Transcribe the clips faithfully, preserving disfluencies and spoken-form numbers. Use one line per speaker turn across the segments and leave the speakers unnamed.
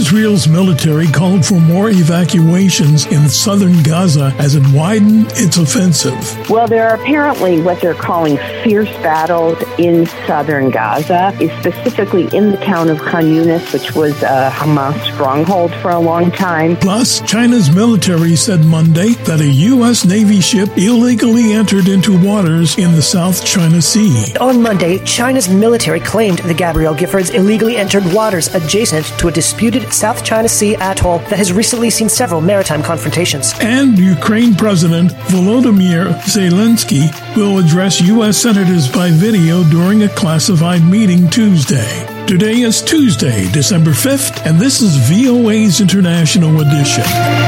Israel's military called for more evacuations in southern Gaza as it widened its offensive.
Well, there are apparently what they're calling fierce battles in southern Gaza, specifically in the town of Khan Yunis, which was a Hamas stronghold for a long time.
Plus, China's military said Monday that a U S Navy ship illegally entered into waters in the South China Sea.
On Monday, China's military claimed the Gabrielle Giffords illegally entered waters adjacent to a disputed South China Sea atoll that has recently seen several maritime confrontations.
And Ukraine President Volodymyr Zelensky will address U S senators by video during a classified meeting Tuesday. Today is Tuesday, December fifth, and this is V O A's International Edition.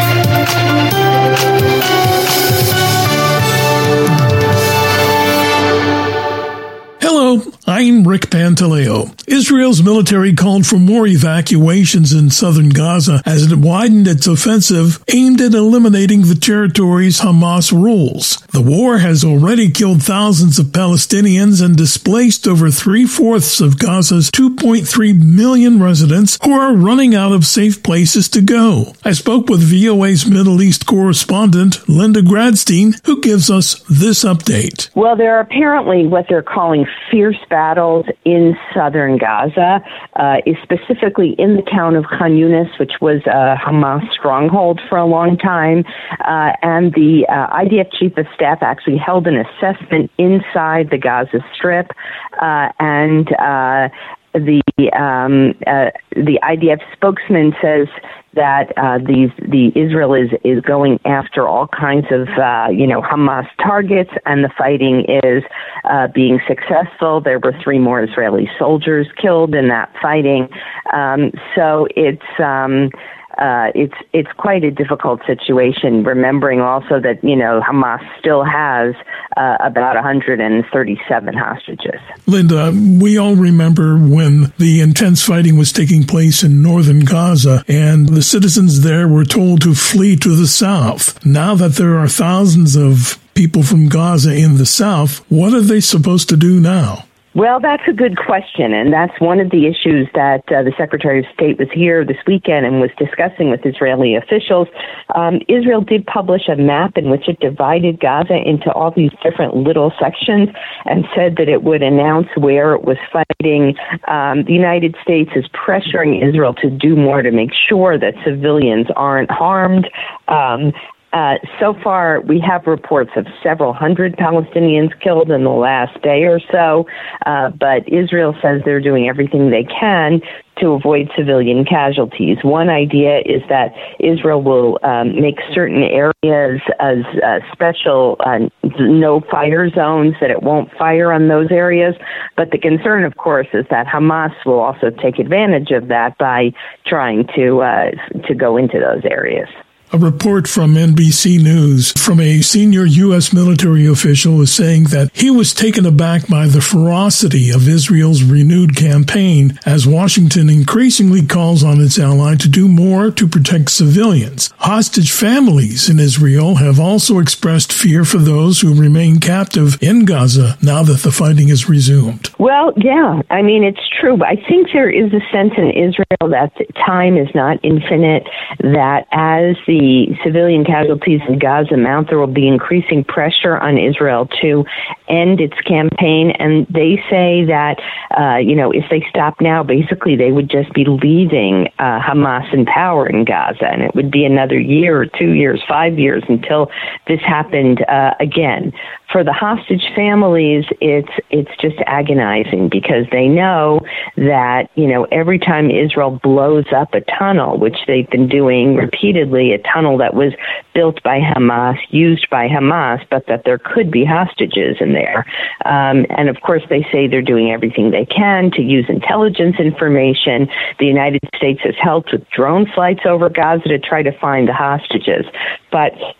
Hello, I'm Rick Pantaleo. Israel's military called for more evacuations in southern Gaza as it widened its offensive aimed at eliminating the territory's Hamas rules. The war has already killed thousands of Palestinians and displaced over three-fourths of Gaza's two point three million residents who are running out of safe places to go. I spoke with V O A's Middle East correspondent, Linda Gradstein, who gives us this update.
Well, there are apparently what they're calling fierce battles in southern Gaza, uh, is specifically in the town of Khan Yunis, which was a Hamas stronghold for a long time. Uh, and the uh, I D F chief of staff actually held an assessment inside the Gaza Strip, uh, and uh, the um, uh, the I D F spokesman says that uh, these the Israel is is going after all kinds of uh, you know Hamas targets, and the fighting is uh, being successful. There were three more Israeli soldiers killed in that fighting, um, so it's. Um, Uh, it's it's quite a difficult situation, remembering also that, you know, Hamas still has uh, about one hundred thirty-seven hostages.
Linda, we all remember when the intense fighting was taking place in northern Gaza and the citizens there were told to flee to the south. Now that there are thousands of people from Gaza in the south, what are they supposed to do now?
Well, that's a good question, and that's one of the issues that uh, the Secretary of State was here this weekend and was discussing with Israeli officials. Um, Israel did publish a map in which it divided Gaza into all these different little sections and said that it would announce where it was fighting. Um, the United States is pressuring Israel to do more to make sure that civilians aren't harmed. Um, Uh, so far, we have reports of several hundred Palestinians killed in the last day or so, uh, but Israel says they're doing everything they can to avoid civilian casualties. One idea is that Israel will um, make certain areas as uh, special uh, no-fire zones, that it won't fire on those areas. But the concern, of course, is that Hamas will also take advantage of that by trying to uh, to go into those areas.
A report from N B C News from a senior U S military official is saying that he was taken aback by the ferocity of Israel's renewed campaign as Washington increasingly calls on its ally to do more to protect civilians. Hostage families in Israel have also expressed fear for those who remain captive in Gaza now that the fighting is resumed.
Well, yeah, I mean, it's true. But I think there is a sense in Israel that time is not infinite, that as the The civilian casualties in Gaza mount, there will be increasing pressure on Israel to end its campaign. And they say that, uh, you know, if they stop now, basically they would just be leaving uh, Hamas in power in Gaza. And it would be another year or two years, five years until this happened uh, again. For the hostage families, it's it's just agonizing because they know that, you know, every time Israel blows up a tunnel, which they've been doing repeatedly, a tunnel that was built by Hamas, used by Hamas, but that there could be hostages in there. Um, and of course, they say they're doing everything they can to use intelligence information. The United States has helped with drone flights over Gaza to try to find the hostages. But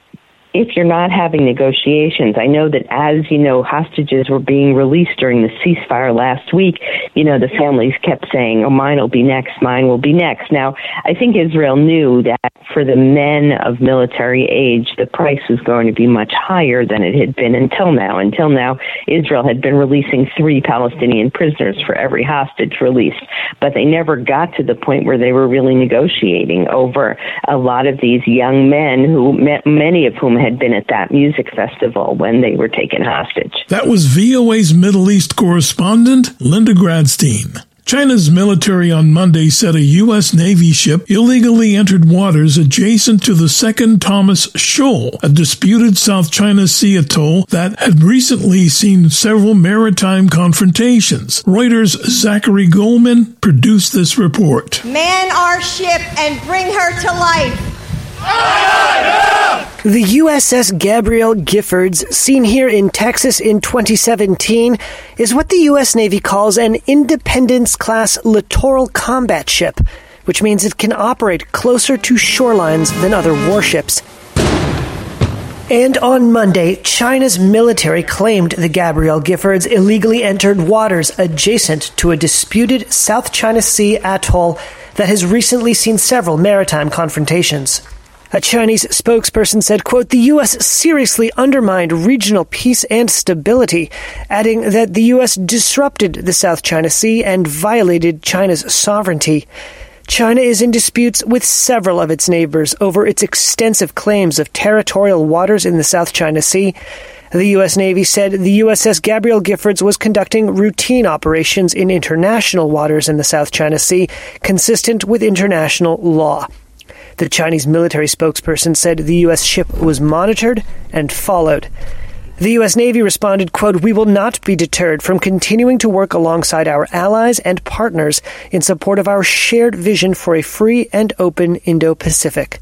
if you're not having negotiations, I know that as, you know, hostages were being released during the ceasefire last week, you know, the families kept saying, oh, mine will be next, mine will be next. Now, I think Israel knew that for the men of military age, the price was going to be much higher than it had been until now. Until now, Israel had been releasing three Palestinian prisoners for every hostage released, but they never got to the point where they were really negotiating over a lot of these young men, who many of whom had been at that music festival when they were taken hostage.
That was V O A's Middle East correspondent, Linda Gradstein. China's military on Monday said a U S Navy ship illegally entered waters adjacent to the second Thomas Shoal, a disputed South China Sea atoll that had recently seen several maritime confrontations. Reuters' Zachary Goldman produced this report.
Man our ship and bring her to life.
The U S S Gabrielle Giffords, seen here in Texas in twenty seventeen, is what the U S Navy calls an Independence-class littoral combat ship, which means it can operate closer to shorelines than other warships. And on Monday, China's military claimed the Gabrielle Giffords illegally entered waters adjacent to a disputed South China Sea atoll that has recently seen several maritime confrontations. A Chinese spokesperson said, quote, the U S seriously undermined regional peace and stability, adding that the U S disrupted the South China Sea and violated China's sovereignty. China is in disputes with several of its neighbors over its extensive claims of territorial waters in the South China Sea. The U S Navy said the U S S Gabrielle Giffords was conducting routine operations in international waters in the South China Sea, consistent with international law. The Chinese military spokesperson said the U S ship was monitored and followed. The U S Navy responded, quote, we will not be deterred from continuing to work alongside our allies and partners in support of our shared vision for a free and open Indo-Pacific.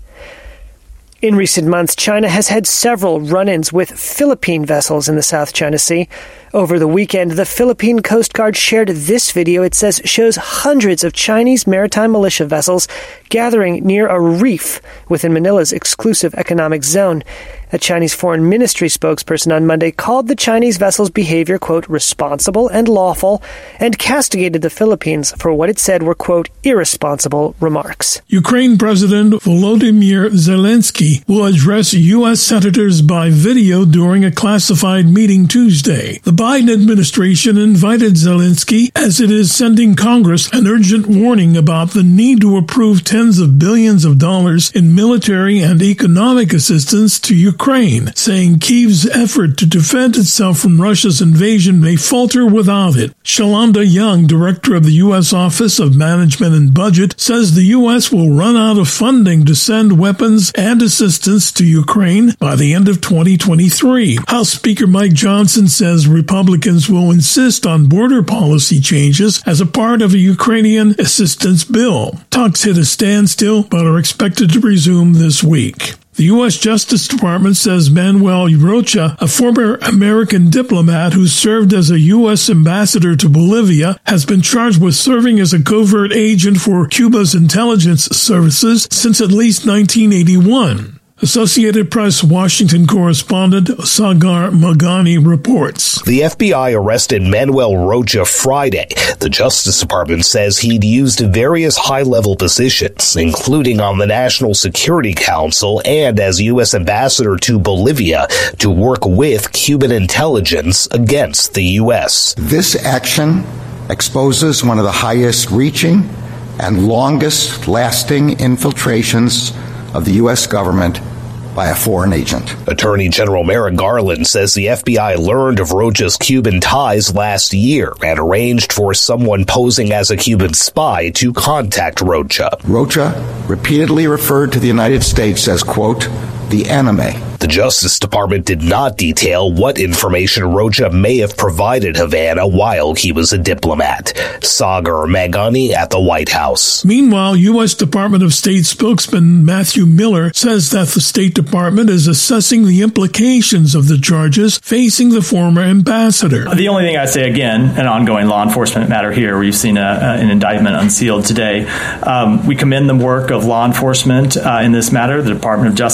In recent months, China has had several run-ins with Philippine vessels in the South China Sea. Over the weekend, the Philippine Coast Guard shared this video. It says shows hundreds of Chinese maritime militia vessels gathering near a reef within Manila's exclusive economic zone. A Chinese foreign ministry spokesperson on Monday called the Chinese vessels' behavior, quote, responsible and lawful, and castigated the Philippines for what it said were, quote, irresponsible remarks.
Ukraine President Volodymyr Zelensky will address U S senators by video during a classified meeting Tuesday. The Biden administration invited Zelensky as it is sending Congress an urgent warning about the need to approve tens of billions of dollars in military and economic assistance to Ukraine, saying Kyiv's effort to defend itself from Russia's invasion may falter without it. Shalanda Young, director of the U S Office of Management and Budget, says the U S will run out of funding to send weapons and assistance to Ukraine by the end of twenty twenty-three. House Speaker Mike Johnson says Republicans will insist on border policy changes as a part of a Ukrainian assistance bill. Talks hit a standstill but are expected to resume this week. The U S Justice Department says Manuel Rocha, a former American diplomat who served as a U S ambassador to Bolivia, has been charged with serving as a covert agent for Cuba's intelligence services since at least nineteen eighty-one. Associated Press Washington correspondent Sagar Magani reports.
The F B I arrested Manuel Rocha Friday. The Justice Department says he'd used various high-level positions, including on the National Security Council and as U S ambassador to Bolivia, to work with Cuban intelligence against the U S.
This action exposes one of the highest-reaching and longest-lasting infiltrations of the U S government by a foreign agent.
Attorney General Merrick Garland says the F B I learned of Rocha's Cuban ties last year and arranged for someone posing as a Cuban spy to contact Rocha.
Rocha repeatedly referred to the United States as, quote, the enemy.
The Justice Department did not detail what information Rocha may have provided Havana while he was a diplomat. Sagar Magani at the White House.
Meanwhile, U S Department of State spokesman Matthew Miller says that the State Department is assessing the implications of the charges facing the former ambassador.
The only thing I'd say, again, an ongoing law enforcement matter here, where you've seen a, an indictment unsealed today. Um, we commend the work of law enforcement uh, in this matter, the Department of Justice, the F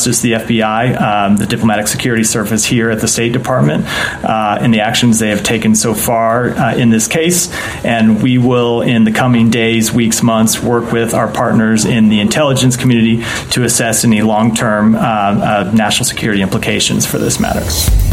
F B I, um, the Diplomatic Security Service here at the State Department, uh, and the actions they have taken so far uh, in this case. And we will, in the coming days, weeks, months, work with our partners in the intelligence community to assess any long-term uh, uh, national security implications for this matter.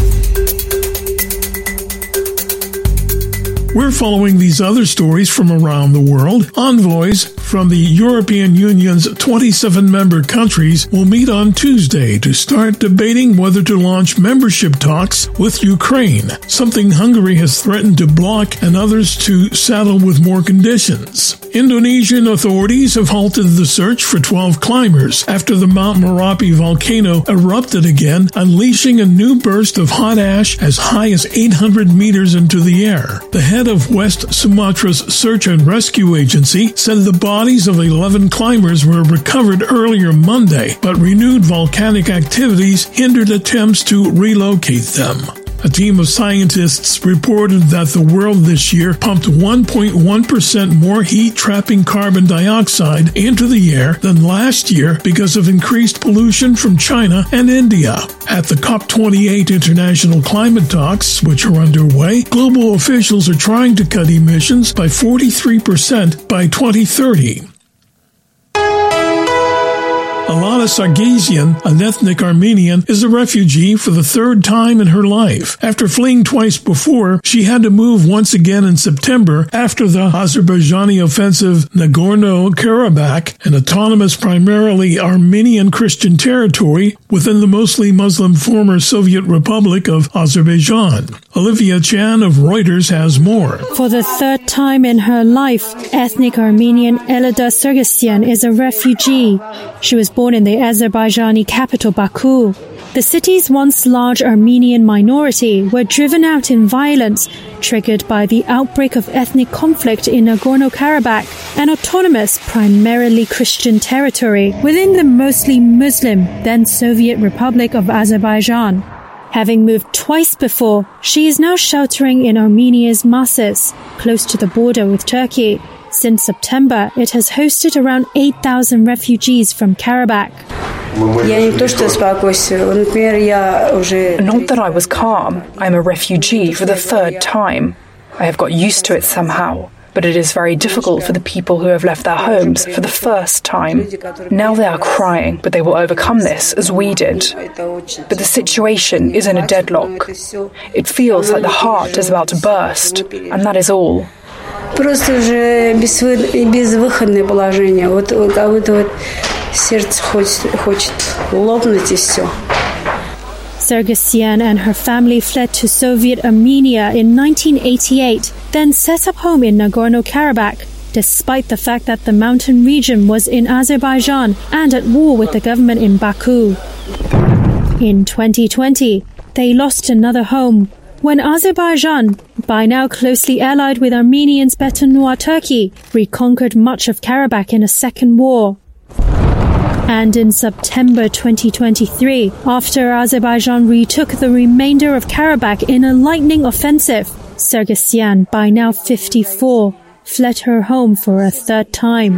We're following these other stories from around the world. Envoys from the European Union's twenty-seven member countries will meet on Tuesday to start debating whether to launch membership talks with Ukraine, something Hungary has threatened to block and others to saddle with more conditions. Indonesian authorities have halted the search for twelve climbers after the Mount Merapi volcano erupted again, unleashing a new burst of hot ash as high as eight hundred meters into the air. The head of West Sumatra's Search and Rescue Agency said the bodies of eleven climbers were recovered earlier Monday, but renewed volcanic activities hindered attempts to relocate them. A team of scientists reported that the world this year pumped one point one percent more heat-trapping carbon dioxide into the air than last year because of increased pollution from China and India. At the COP twenty-eight international climate talks, which are underway, global officials are trying to cut emissions by forty-three percent by twenty thirty. Alana Sargsyan, an ethnic Armenian, is a refugee for the third time in her life. After fleeing twice before, she had to move once again in September after the Azerbaijani offensive Nagorno-Karabakh, an autonomous primarily Armenian Christian territory within the mostly Muslim former Soviet Republic of Azerbaijan. Olivia Chan of Reuters has more.
For the third time in her life, ethnic Armenian Elida Sargsyan is a refugee. She was born in the Azerbaijani capital Baku. The city's once large Armenian minority were driven out in violence, triggered by the outbreak of ethnic conflict in Nagorno-Karabakh, an autonomous, primarily Christian territory within the mostly Muslim, then Soviet Republic of Azerbaijan. Having moved twice before, she is now sheltering in Armenia's Masis, close to the border with Turkey. Since September, it has hosted around eight thousand refugees from Karabakh.
Not that I was calm. I am a refugee for the third time. I have got used to it somehow, but it is very difficult for the people who have left their homes for the first time. Now they are crying, but they will overcome this as we did. But the situation is in a deadlock. It feels like the heart is about to burst, and that is all.
Просто уже безвыходное положение. Вот как будто вот сердце хочет лопнуть и все.
Sargsyan and her family fled to Soviet Armenia in nineteen eighty-eight, then set up home in Nagorno-Karabakh, despite the fact that the mountain region was in Azerbaijan and at war with the government in Baku. In twenty twenty, they lost another home when Azerbaijan, by now closely allied with Armenians' better Noir Turkey, reconquered much of Karabakh in a second war. And in September twenty twenty-three, after Azerbaijan retook the remainder of Karabakh in a lightning offensive, Sargsyan, by now fifty-four, fled her home for a third time.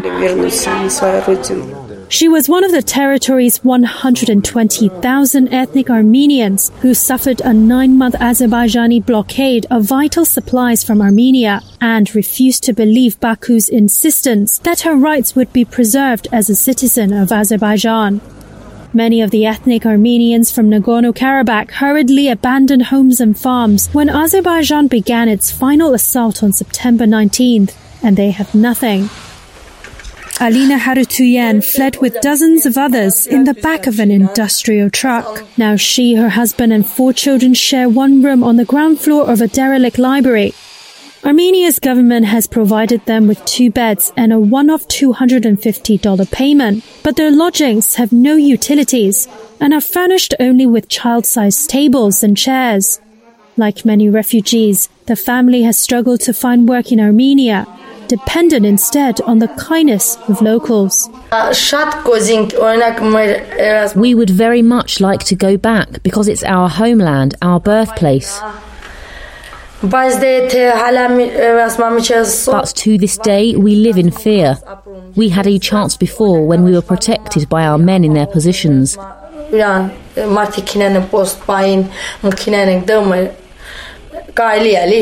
She was one of the territory's one hundred twenty thousand ethnic Armenians who suffered a nine-month Azerbaijani blockade of vital supplies from Armenia and refused to believe Baku's insistence that her rights would be preserved as a citizen of Azerbaijan. Many of the ethnic Armenians from Nagorno-Karabakh hurriedly abandoned homes and farms when Azerbaijan began its final assault on September nineteenth, and they have nothing. Alina Harutyunyan fled with dozens of others in the back of an industrial truck. Now she, her husband and four children share one room on the ground floor of a derelict library. Armenia's government has provided them with two beds and a one-off two hundred fifty dollars payment, but their lodgings have no utilities and are furnished only with child-sized tables and chairs. Like many refugees, the family has struggled to find work in Armenia, dependent instead on the kindness of locals.
We would very much like to go back because it's our homeland, our birthplace. But to this day, we live in fear. We had a chance before when we were protected by our men in their positions.
Iran marti kinene post buying kinene dome. But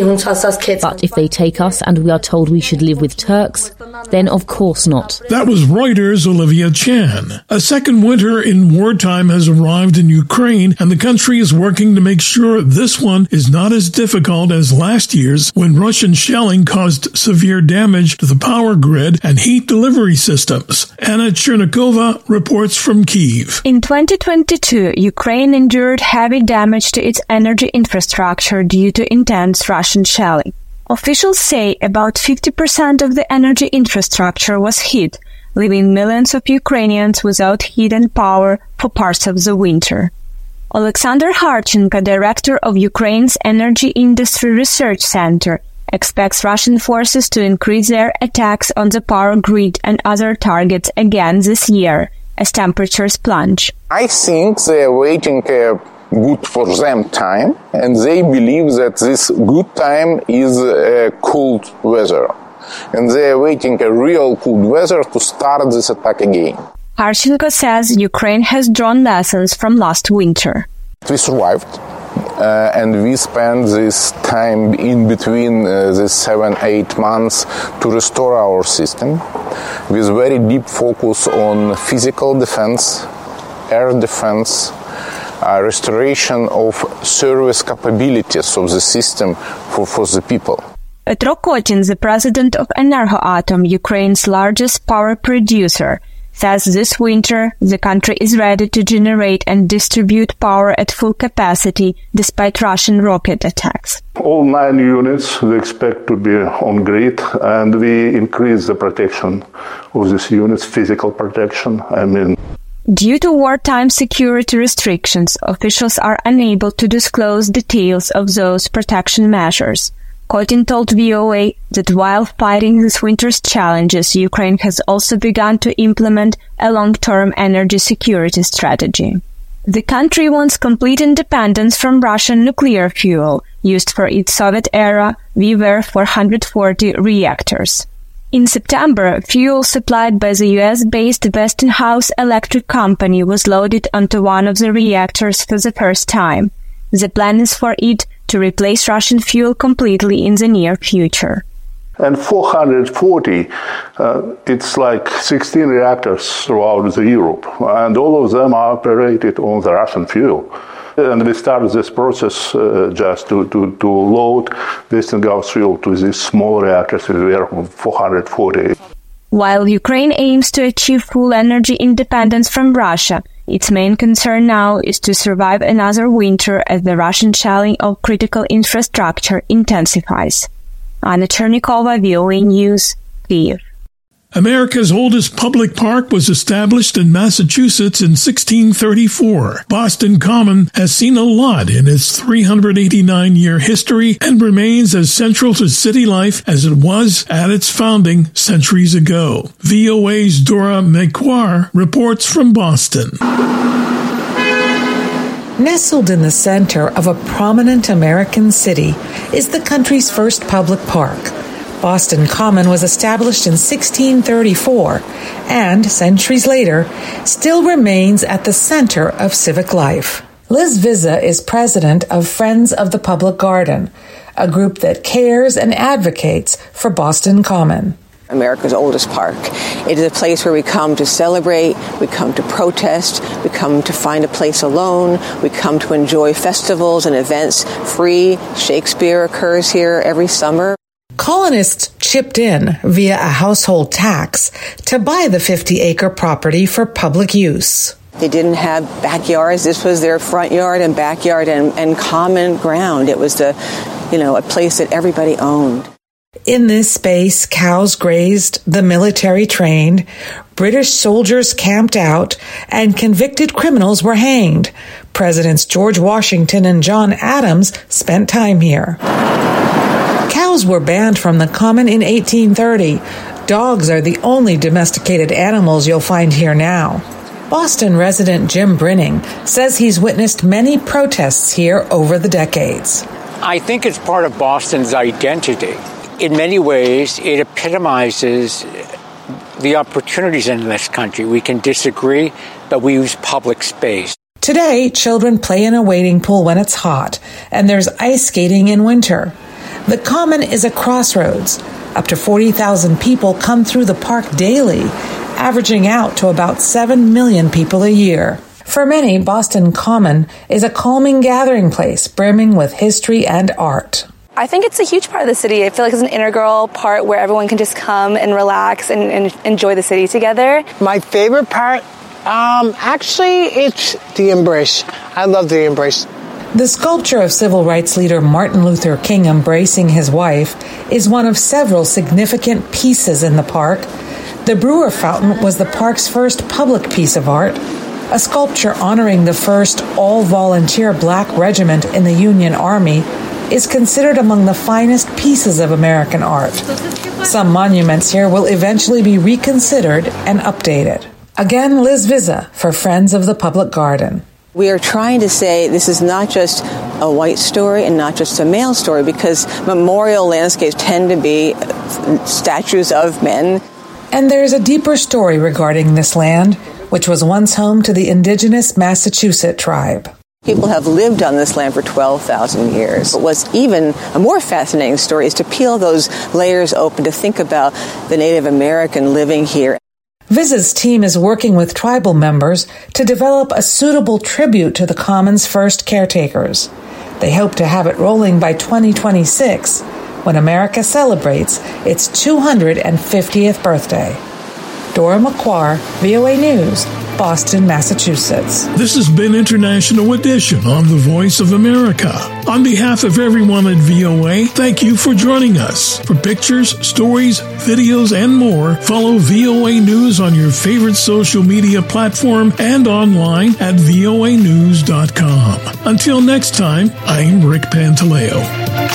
if they take us and we are told we should live with Turks, then of course not.
That was Reuters' Olivia Chan. A second winter in wartime has arrived in Ukraine, and the country is working to make sure this one is not as difficult as last year's, when Russian shelling caused severe damage to the power grid and heat delivery systems. Anna Chernikova reports from Kyiv.
In twenty twenty-two, Ukraine endured heavy damage to its energy infrastructure due to intense Russian shelling. Officials say about fifty percent of the energy infrastructure was hit, leaving millions of Ukrainians without heat and power for parts of the winter. Alexander Harchenko, director of Ukraine's Energy Industry Research Center, expects Russian forces to increase their attacks on the power grid and other targets again this year, as temperatures plunge.
I think they are waiting uh, good for them time, and they believe that this good time is uh, cold weather. And they are waiting a real cold weather to start this attack again.
Harchenko says Ukraine has drawn lessons from last winter.
We survived, uh, and we spent this time in between uh, the seven, eight months to restore our system with very deep focus on physical defense, air defense, Uh, restoration of service capabilities of the system for, for the people.
Petro Kotin, the president of Energoatom, Ukraine's largest power producer, says this winter the country is ready to generate and distribute power at full capacity despite Russian rocket attacks.
All nine units we expect to be on grid, and we increase the protection of these units, physical protection, I mean.
Due to wartime security restrictions, officials are unable to disclose details of those protection measures. Kotin told V O A that while fighting this winter's challenges, Ukraine has also begun to implement a long-term energy security strategy. The country wants complete independence from Russian nuclear fuel, used for its Soviet-era V V R four hundred forty reactors. In September, fuel supplied by the U S-based Westinghouse Electric Company was loaded onto one of the reactors for the first time. The plan is for it to replace Russian fuel completely in the near future.
And four hundred forty, uh, it's like sixteen reactors throughout the Europe, and all of them are operated on the Russian fuel. And we started this process uh, just to, to, to load Westinghouse fuel to these small reactors with four hundred forty.
While Ukraine aims to achieve full energy independence from Russia, its main concern now is to survive another winter as the Russian shelling of critical infrastructure intensifies. Anna Chernikova, V O A News, Kyiv.
America's oldest public park was established in Massachusetts in sixteen thirty-four. Boston Common has seen a lot in its three hundred eighty-nine year history and remains as central to city life as it was at its founding centuries ago. V O A's Dora McQuarrie reports from Boston.
Nestled in the center of a prominent American city is the country's first public park. Boston Common was established in sixteen thirty-four and, centuries later, still remains at the center of civic life. Liz Vizza is president of Friends of the Public Garden, a group that cares and advocates for Boston Common.
America's oldest park. It is a place where we come to celebrate, we come to protest, we come to find a place alone, we come to enjoy festivals and events free. Shakespeare occurs here every summer.
Colonists chipped in via a household tax to buy the fifty acre property for public use.
They didn't have backyards. This was their front yard and backyard and, and common ground. It was the, you know, a place that everybody owned.
In this space, cows grazed, the military trained, British soldiers camped out, and convicted criminals were hanged. Presidents George Washington and John Adams spent time here. Cows were banned from the Common in eighteen thirty. Dogs are the only domesticated animals you'll find here now. Boston resident Jim Brinning says he's witnessed many protests here over the decades.
I think it's part of Boston's identity. In many ways, it epitomizes the opportunities in this country. We can disagree, but we use public space.
Today, children play in a wading pool when it's hot, and there's ice skating in winter. The Common is a crossroads. Up to forty thousand people come through the park daily, averaging out to about seven million people a year. For many, Boston Common is a calming gathering place brimming with history and art.
I think it's a huge part of the city. I feel like it's an integral part where everyone can just come and relax and, and enjoy the city together.
My favorite part, um, actually, it's the Embrace. I love the Embrace.
The sculpture of civil rights leader Martin Luther King embracing his wife is one of several significant pieces in the park. The Brewer Fountain was the park's first public piece of art. A sculpture honoring the first all-volunteer black regiment in the Union Army is considered among the finest pieces of American art. Some monuments here will eventually be reconsidered and updated. Again, Liz Vizza for Friends of the Public Garden.
We are trying to say this is not just a white story and not just a male story, because memorial landscapes tend to be statues of men.
And there's a deeper story regarding this land, which was once home to the indigenous Massachusetts tribe.
People have lived on this land for twelve thousand years. But what's even a more fascinating story is to peel those layers open, to think about the Native American living here.
Viz's team is working with tribal members to develop a suitable tribute to the Common's first caretakers. They hope to have it rolling by twenty twenty-six, when America celebrates its two hundred fiftieth birthday. Dora McQuarrie, V O A News, Boston, Massachusetts.
This has been International Edition on The Voice of America. On behalf of everyone at V O A, thank you for joining us. For pictures, stories, videos, and more, follow V O A News on your favorite social media platform and online at voa news dot com. Until next time, I'm Rick Pantaleo.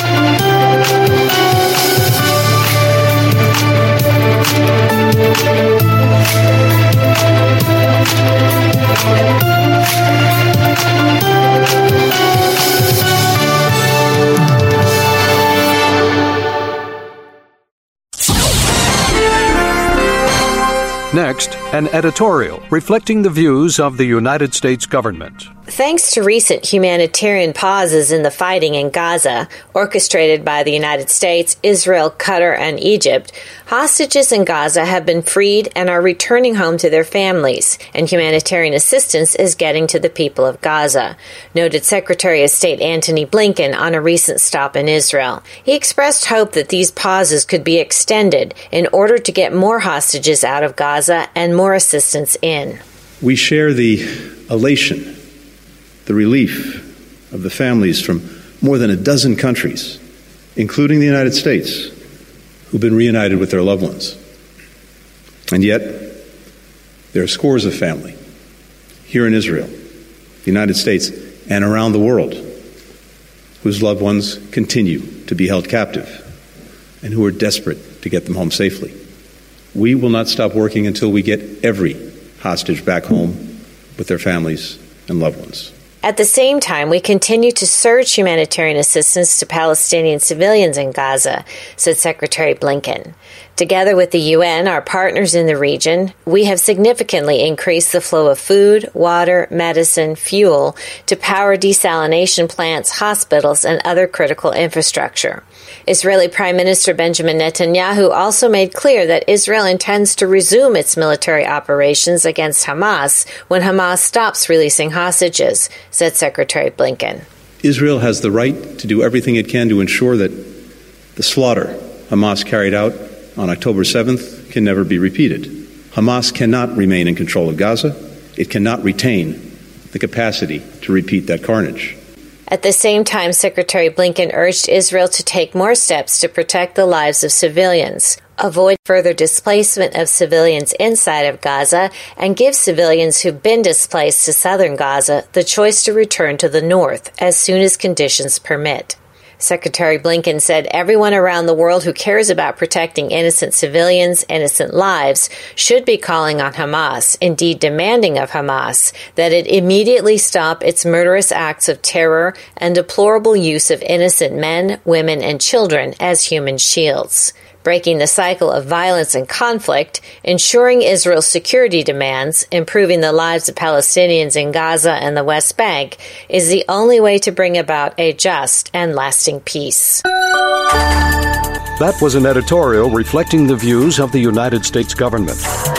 Next, an editorial reflecting the views of the United States government.
Thanks to recent humanitarian pauses in the fighting in Gaza, orchestrated by the United States, Israel, Qatar, and Egypt, hostages in Gaza have been freed and are returning home to their families, and humanitarian assistance is getting to the people of Gaza, noted Secretary of State Antony Blinken on a recent stop in Israel. He expressed hope that these pauses could be extended in order to get more hostages out of Gaza and more assistance in.
We share the elation, the relief of the families from more than a dozen countries, including the United States, who've been reunited with their loved ones. And yet, there are scores of family here in Israel, the United States, and around the world whose loved ones continue to be held captive and who are desperate to get them home safely. We will not stop working until we get every hostage back home with their families and loved ones.
At the same time, we continue to surge humanitarian assistance to Palestinian civilians in Gaza, said Secretary Blinken. Together with the U N, our partners in the region, we have significantly increased the flow of food, water, medicine, fuel to power desalination plants, hospitals, and other critical infrastructure. Israeli Prime Minister Benjamin Netanyahu also made clear that Israel intends to resume its military operations against Hamas when Hamas stops releasing hostages, said Secretary Blinken.
Israel has the right to do everything it can to ensure that the slaughter Hamas carried out on October seventh can never be repeated. Hamas cannot remain in control of Gaza. It cannot retain the capacity to repeat that carnage.
At the same time, Secretary Blinken urged Israel to take more steps to protect the lives of civilians, avoid further displacement of civilians inside of Gaza, and give civilians who've been displaced to southern Gaza the choice to return to the north as soon as conditions permit. Secretary Blinken said everyone around the world who cares about protecting innocent civilians, innocent lives, should be calling on Hamas, indeed demanding of Hamas, that it immediately stop its murderous acts of terror and deplorable use of innocent men, women, and children as human shields. breaking the cycle of violence and conflict, ensuring Israel's security demands, improving the lives of Palestinians in Gaza and the West Bank is the only way to bring about a just and lasting peace.
That was an editorial reflecting the views of the United States government.